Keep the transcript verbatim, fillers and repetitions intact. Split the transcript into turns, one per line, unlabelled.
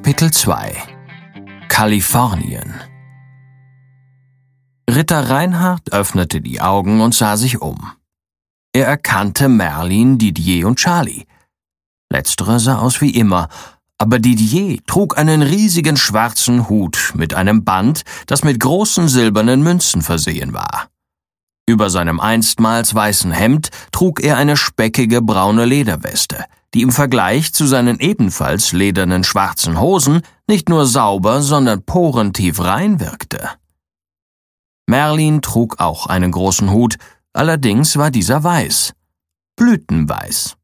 Kapitel zwei Kalifornien. Ritter Reinhardt öffnete die Augen und sah sich um. Er erkannte Merlin, Didier und Charlie. Letzterer sah aus wie immer, aber Didier trug einen riesigen schwarzen Hut mit einem Band, das mit großen silbernen Münzen versehen war. Über seinem einstmals weißen Hemd trug er eine speckige braune Lederweste, die im Vergleich zu seinen ebenfalls ledernen schwarzen Hosen nicht nur sauber, sondern porentief rein wirkte. Merlin trug auch einen großen Hut, allerdings war dieser weiß, blütenweiß.